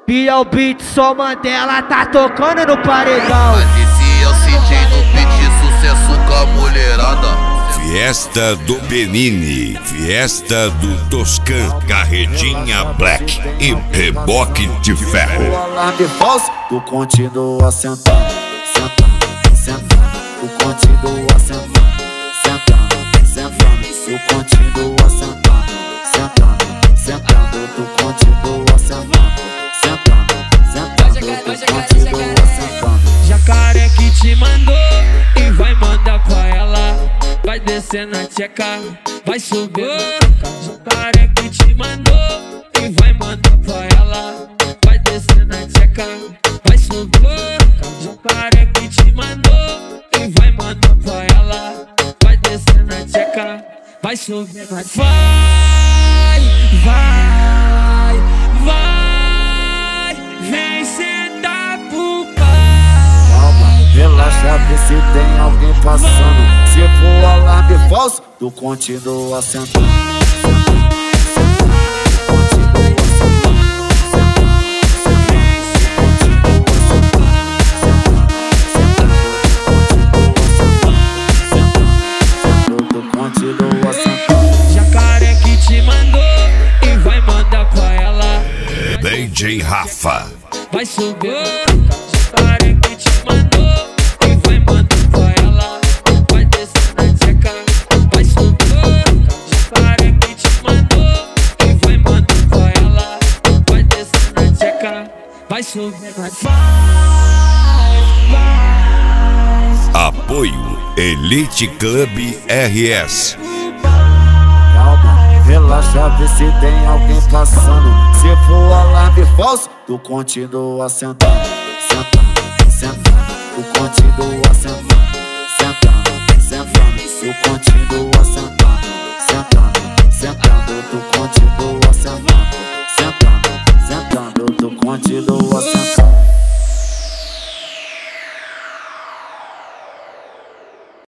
Biel Beat, só Mandela tá tocando no paredão. Alicia CJ no beat, sucesso com a mulherada. Fiesta do Benini, Fiesta do Toscan, Carretinha Black e Reboque de Ferro. O alarme falso, tu continua sentando, sentando, sentando. Tu continua sentando, sentando, sentando. Tu continua sentando, sentando, sentando. Tu continua sentando, sentando, sentando. Tu continua sentando. Jacaré que te mandou e vai mandar pra ela. Vai descer na tcheca, vai subir na Jacaré que te mandou e vai mandar pra ela. Vai descer na tcheca, vai subir. Jacaré que te mandou e vai mandar pra ela. Vai descer na tcheca, vai subir na tcheca. Vai, vai, vem sentar pro pai. Calma, relaxa, vê se tem alguém passando. Se for alarme falso, tu continua sentando, sentando, sentando. Tu continua sentando, sentando, sentando. Tu continua sentando. Jacaré que te mandou e vai mandar pra ela. DJ Rafa. Vai subir. Jacaré que te mandou e vai mandar pra ela. Vai descer na tcheca, vai subir. Jacaré que te mandou e vai mandar pra ela. Vai descer na tcheca, vai subir na tcheca. Apoio Elite Club RS. Calma, relaxa, vê se tem alguém passando. Se for alarme falso, tu continua sentando, sentando, sentando. Tu continua sentando, sentando, sentando. Tu continua sentando, sentando, sentando. Tu continua sentando, sentando, sentando. Tu continua sentando.